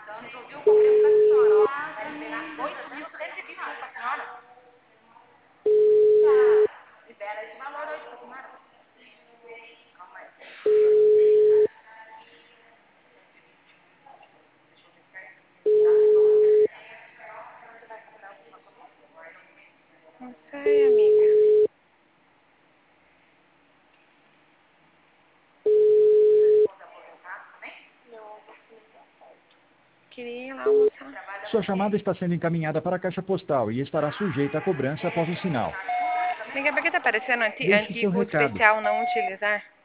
Não sei, amiga. Queria ir lá almoçar. Sua chamada está sendo encaminhada para a caixa postal e estará sujeita a cobrança após o sinal. Amiga, por que tá aparecendo Deixe seu antigo recado. especial não utilizar?